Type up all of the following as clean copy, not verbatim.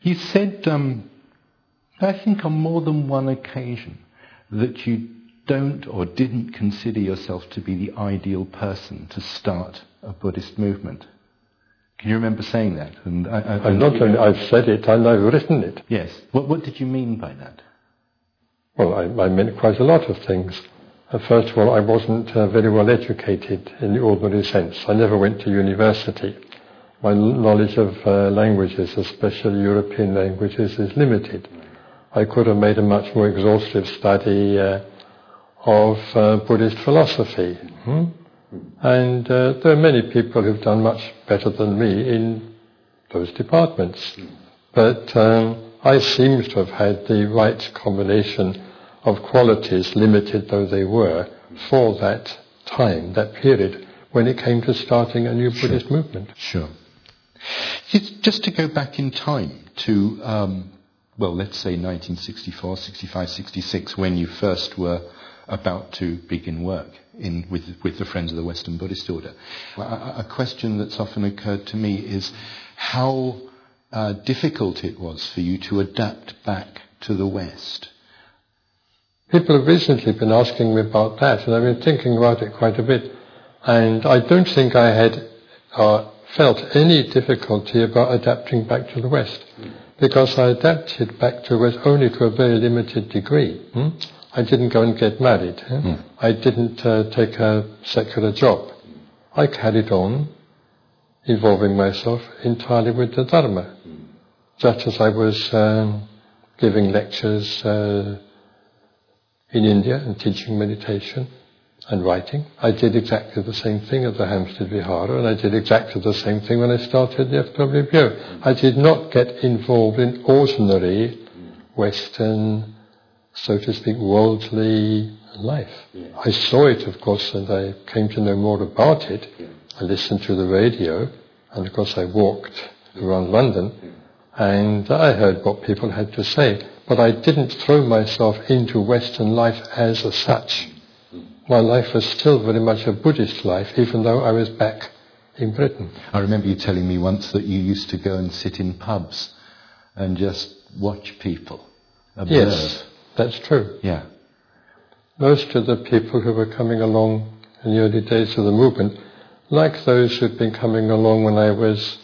You said, I think on more than one occasion, that you don't or didn't consider yourself to be the ideal person to start a Buddhist movement. Can you remember saying that? And I've said it and I've written it. Yes. What did you mean by that? Well, I meant quite a lot of things. First of all, I wasn't very well educated in the ordinary sense. I never went to university. My knowledge of languages, especially European languages, is limited. I could have made a much more exhaustive study of Buddhist philosophy. And there are many people who've done much better than me in those departments. But I seem to have had the right combination of qualities, limited though they were, for that time, that period, when it came to starting a new Buddhist movement. Sure. Just to go back in time to, let's say 1964, 65, 66, when you first were about to begin work with the Friends of the Western Buddhist Order. A question that's often occurred to me is how difficult it was for you to adapt back to the West. People have recently been asking me about that, and I've been thinking about it quite a bit. And I don't think I had felt any difficulty about adapting back to the West, because I adapted back to the West only to a very limited degree. I didn't go and get married. I didn't take a secular job. I carried on involving myself entirely with the Dharma, just as I was giving lectures in India and teaching meditation and writing. I did exactly the same thing at the Hampstead Vihara, and I did exactly the same thing when I started the FWBO. I did not get involved in ordinary Western, so to speak, worldly life. I saw it, of course, and I came to know more about it. I listened to the radio, and of course I walked around London, and I heard what people had to say. But I didn't throw myself into Western life as such. My life was still very much a Buddhist life, even though I was back in Britain. I remember you telling me once that you used to go and sit in pubs and just watch people, observe. Yes, that's true. Yeah. Most of the people who were coming along in the early days of the movement, like those who'd been coming along when I was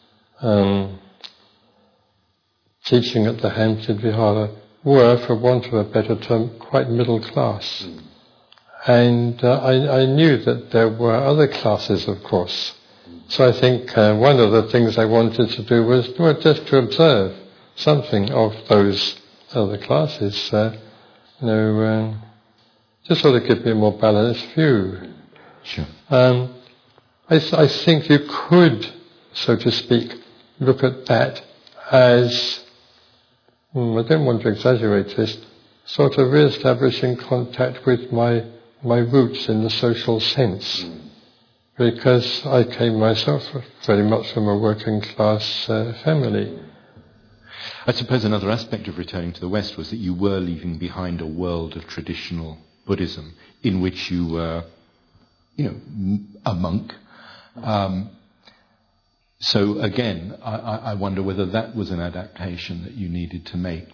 teaching at the Hampstead Vihara, were, for want of a better term, quite middle class. And I knew that there were other classes, of course. So I think one of the things I wanted to do was just to observe something of those other classes, just sort of give me a more balanced view. Sure. I think you could, so to speak, look at that as, I don't want to exaggerate this, sort of re-establishing contact with my roots in the social sense. Because I came myself very much from a working class family. I suppose another aspect of returning to the West was that you were leaving behind a world of traditional Buddhism in which you were, a monk. So again, I wonder whether that was an adaptation that you needed to make.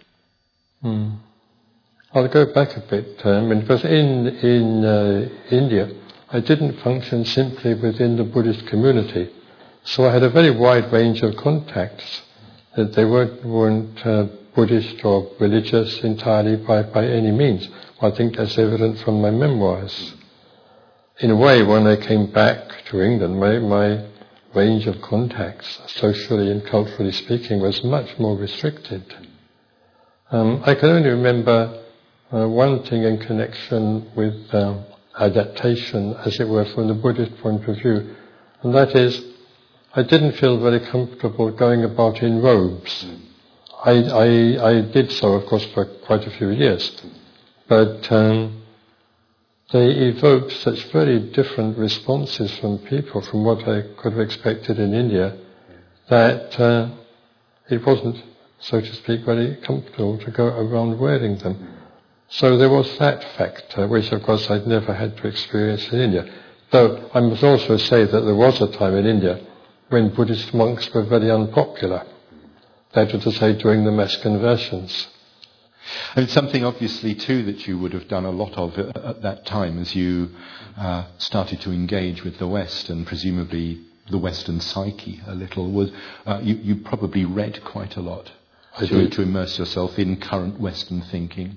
I'll go back a bit, because in India, I didn't function simply within the Buddhist community. So I had a very wide range of contacts. That they weren't Buddhist or religious entirely by any means. I think that's evident from my memoirs. In a way, when I came back to England, my range of contacts, socially and culturally speaking, was much more restricted. I can only remember one thing in connection with adaptation, as it were, from the Buddhist point of view, and that is, I didn't feel very comfortable going about in robes. I did so, of course, for quite a few years, but they evoked such very different responses from people from what I could have expected in India, that it wasn't, so to speak, very comfortable to go around wearing them. So there was that factor, which of course I'd never had to experience in India. Though I must also say that there was a time in India when Buddhist monks were very unpopular. that is to say, doing the mass conversions. And it's something, obviously, too, that you would have done a lot of at that time as you started to engage with the West and presumably the Western psyche a little. You probably read quite a lot to immerse yourself in current Western thinking.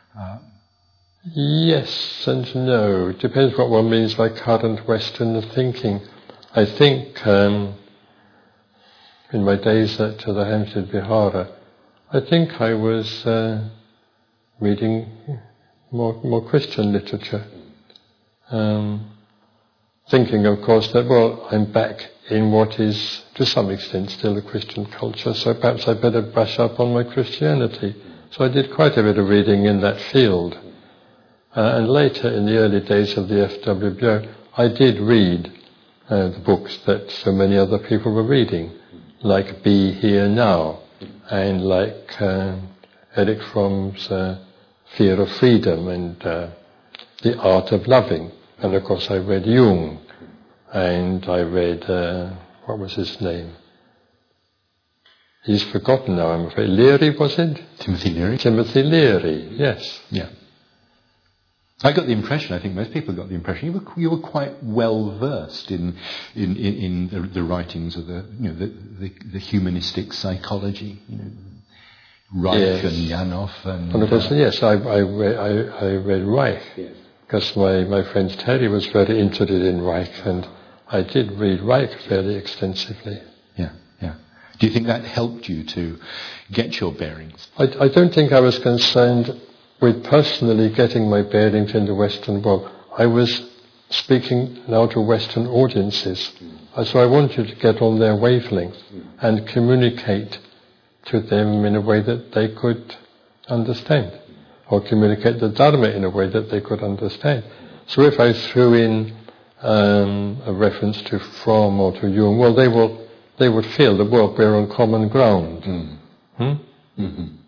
Yes and no. It depends what one means by current Western thinking. I think in my days at the Hampstead Vihara, I think I was reading more Christian literature. Thinking, of course, that, well, I'm back in what is, to some extent, still a Christian culture, so perhaps I'd better brush up on my Christianity. So I did quite a bit of reading in that field. And later, in the early days of the FWBO, I did read the books that so many other people were reading, like Be Here Now, and like Erich Fromm's Fear of Freedom and The Art of Loving. And of course I read Jung, and I read, what was his name? He's forgotten now, I'm afraid. Leary, was it? Timothy Leary. Timothy Leary, yes. Yeah. I got the impression, I think most people got the impression, you were quite well versed in the writings of the humanistic psychology, Reich, yes, and Janov, and of course, yes, I read Reich, yes, because my friend Terry was very interested in Reich, and I did read Reich fairly extensively. Yeah. Do you think that helped you to get your bearings? I don't think I was concerned with personally getting my bearings in the Western world. I was speaking now to Western audiences, so I wanted to get on their wavelength and communicate to them in a way that they could understand, or communicate the Dharma in a way that they could understand. So if I threw in a reference to Fromm or to Jung, well, they would feel that, well, we're on common ground. Mm-hmm.